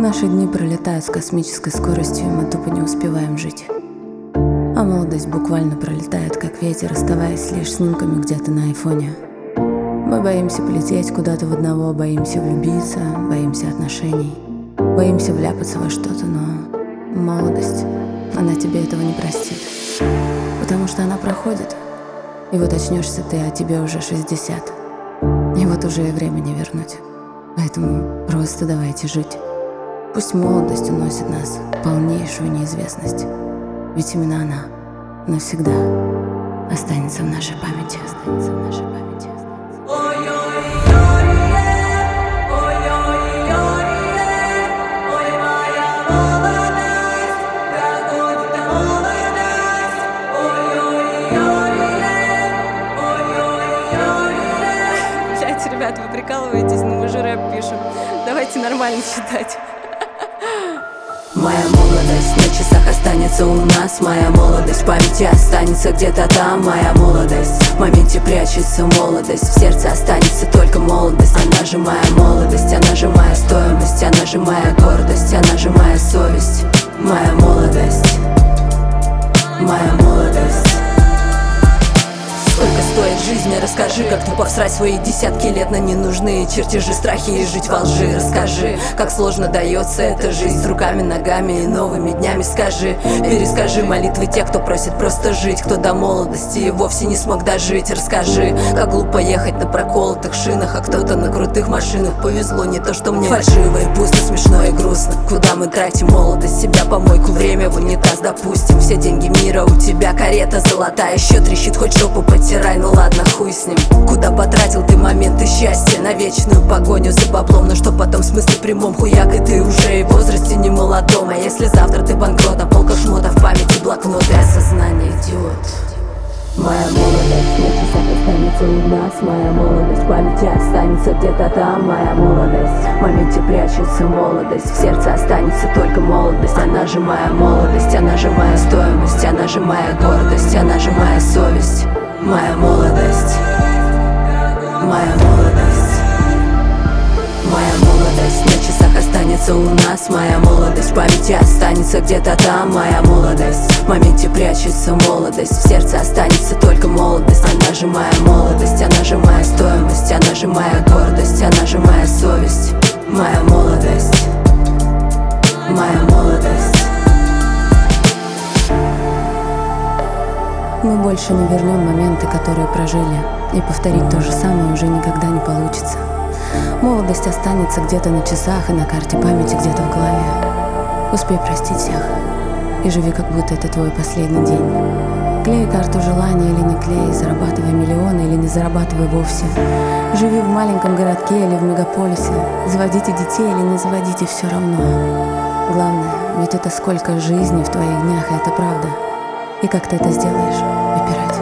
Наши дни пролетают с космической скоростью, и мы тупо не успеваем жить. А молодость буквально пролетает, как ветер, оставаясь лишь снимками где-то на айфоне. Мы боимся полететь куда-то в одного, боимся влюбиться, боимся отношений, боимся вляпаться во что-то, но молодость, она тебе этого не простит. Потому что она проходит, и вот очнешься ты, а тебе уже 60. И вот уже и время не вернуть. Поэтому просто давайте жить. Пусть молодость уносит нас в полнейшую неизвестность. Ведь именно она навсегда останется в нашей памяти. Блять, ребят, вы прикалываетесь, но мы же рэп пишем. Давайте нормально читать. Моя молодость на часах останется у нас. Моя молодость в памяти останется где-то там. Моя молодость в моменте прячется молодость. В сердце останется только молодость. Она же моя молодость, она же моя стоимость, она же моя гордость, она же моя совесть. Моя молодость, моя молодость. Сколько стоит жизнь, мне расскажи, как тупо всрать свои десятки лет на ненужные чертежи, страхи и жить во лжи. Расскажи, как сложно дается эта жизнь с руками, ногами и новыми днями. Скажи, перескажи молитвы тех, кто просит просто жить, кто до молодости и вовсе не смог дожить. Расскажи, как глупо ехать на проколотых шинах, а кто-то на крутых машинах. Повезло не то, что мне. Фальшиво и пусто, смешно и грустно. Куда мы тратим молодость, себя помойку, время в унитаз, допустим. Все деньги мира у тебя, карета золотая, еще трещит, хоть жопу потирай, ну ладно, хуй с ним. Куда потратил ты моменты счастья? На вечную погоню за баблом. Но что потом, в смысле прямом, хуяк, и ты уже и в возрасте не молодом. А если завтра ты банкрот, на полках шмотов, в памяти блокноты, осознание, идиот. Моя молодость на часах останется у нас. Моя молодость в памяти останется где-то там. Моя молодость в моменте прячется молодость. В сердце останется только молодость. Она же моя молодость, она же моя стоимость, она же моя гордость, она же моя совесть. Моя молодость, моя молодость, моя молодость на часах останется у нас. Моя молодость в памяти останется где-то там. Моя молодость в моменте прячется молодость. В сердце останется только молодость. Она же моя молодость, она же моя стоимость, она же моя гордость, она же моя совесть. Моя молодость, моя молодость. Мы больше не вернем моменты, которые прожили, и повторить то же самое уже никогда не получится. Молодость останется где-то на часах и на карте памяти где-то в голове. Успей простить всех и живи, как будто это твой последний день. Клей карту желания или не клей, зарабатывай миллионы или не зарабатывай вовсе. Живи в маленьком городке или в мегаполисе, заводите детей или не заводите, все равно. Главное, ведь это сколько жизни в твоих днях, и это правда. И как ты это сделаешь? Выбирать.